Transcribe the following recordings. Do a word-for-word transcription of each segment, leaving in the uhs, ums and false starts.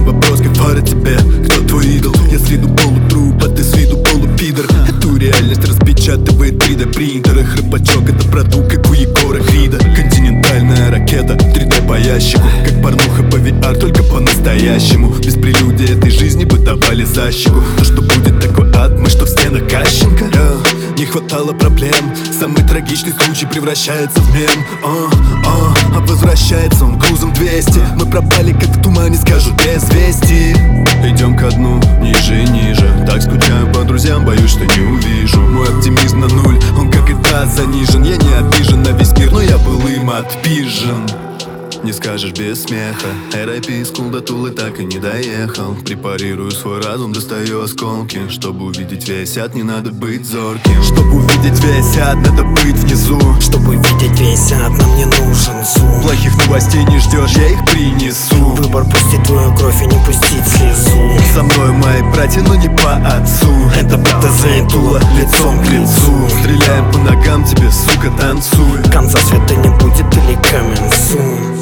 задам вопрос, говорят тебе, кто твой идол? Я с виду полутруп, а ты с виду полупидор. Эту реальность распечатывает три дэ принтеры. Храпачок — это продукт, как у Егора Крида. Континентальная ракета, три дэ по ящику. Как порнуха по ви ар, только по-настоящему. Без прелюдии этой жизни бы давали защику. То, что будет такой ад, мы что в стенах Кащенко? Yeah. Не хватало проблем, самый трагичный случай превращается в мем. а, а, а возвращается он грузом двести. Мы пропали, как в тумане, скажут без вести. Идем ко дну, ниже и ниже. Так скучаю по друзьям, боюсь, что не увижу. Мой оптимизм на нуль, он как и та занижен. Я не обижен на весь мир, но я был им отпижен. Не скажешь без смеха. эр ай пи School до Тулы так и не доехал. Препарирую свой разум, достаю осколки. Чтобы увидеть весь ад, не надо быть зорким. Чтобы увидеть весь ад, надо быть внизу. Чтобы видеть весь ад, нам не нужен зум. Плохих новостей не ждешь, я их принесу. Выбор — пустить твою кровь и не пустить слезу. Со мной мои братья, но не по отцу. Это бэ тэ зэ и Тула, лицом к лицу. Стреляем по ногам, тебе, сука, танцуй. Конца света не будет или coming soon.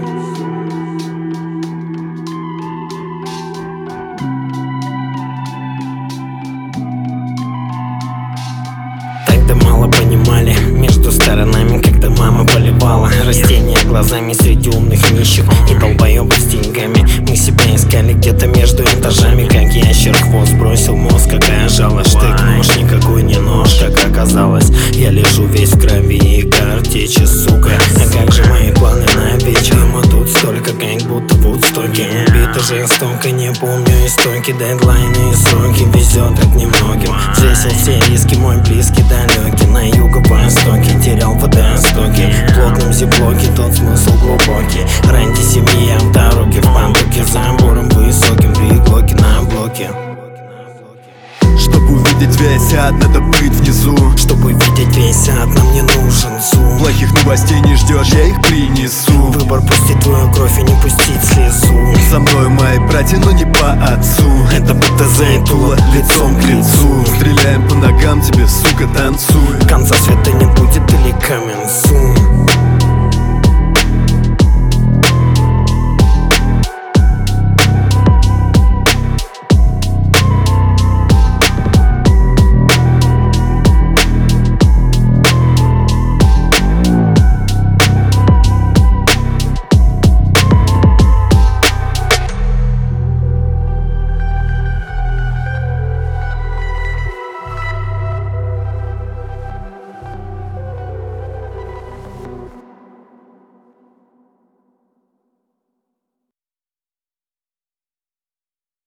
Тогда мало понимали между сторонами, когда мама поливала растения глазами среди умных нищих и долбоебов с деньгами. Мы себя искали где-то между этажами, как ящер хвост бросил мозг. Какая жалость, штык, нож, никакой не нож. Как оказалось, я лежу весь в крови и картечи, сука. А как же мои планы на вечер? Мы тут столько, как будто в Вудстоке. Убито жестоко, не помню истоки, дедлайны и сроки. Везет так немногим, взвесил все риски, мой близкий далекий. На юго-востоке терял водостоки. В плотном зиблоке тот смысл глубокий. Раньте семьи, я в дороге, в пандуке. За амбуром высоким, две глоки на блоке. Чтобы увидеть весь ад, надо быть внизу. Чтобы видеть весь ад, нам не нужен зум. Плохих новостей не ждешь, я их принесу. Выбор — пустить твою кровь и не пустить слезу. Со мной мои братья, но не по отцу. Это бэ тэ зэ и Тула, лицом к лицу. Стреляем по ногам, тебе, сука, танцуй. Конца света не будет или coming soon.